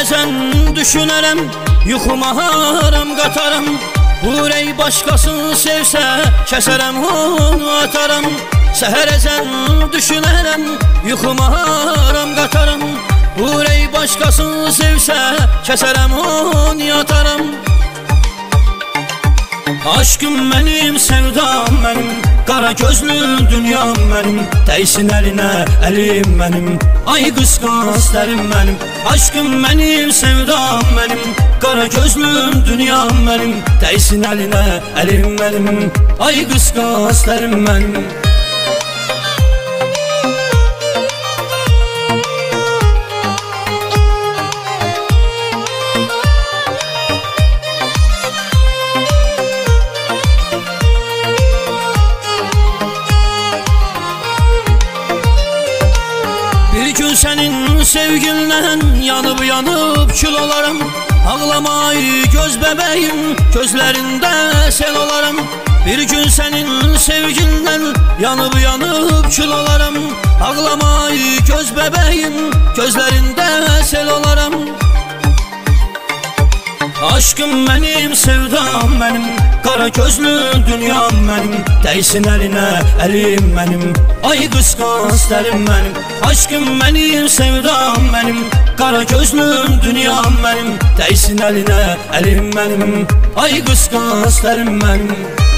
Səhərəcən düşünərəm, yuxuma haram qatarım. Hurey başqasını sevsə, kəsərəm onu atarım. Səhərəcən düşünərəm, yuxuma haram qatarım. Hurey başqasını sevsə, kəsərəm onu atarım. Aşkım mənim, sevdam mənim, qara gözlü dünyam mənim. Dəysin əlinə əlim mənim, ay qısqas dərim mənim. Aşkım mənim, sevdam mənim, qara gözlü dünyam mənim. Dəysin əlinə əlim mənim, ay qısqas dərim mənim. Bir gün sənin sevgindən yanıb kül olaram. Ağlamay göz bəbəyim, gözlərində sel olaram. Bir gün sənin sevgindən yanıb kül olaram. Ağlamay göz bəbəyim, gözlərində sel olaram. Aşkım mənim, sevdam mənim, qara gözlü dünyam mənim. Dəysin əlinə əlim mənim, ay qısqas dərim mənim. Aşkım mənim, sevdam mənim, qara gözlü dünyam mənim. Dəysin əlinə əlim mənim, ay qısqas dərim mənim.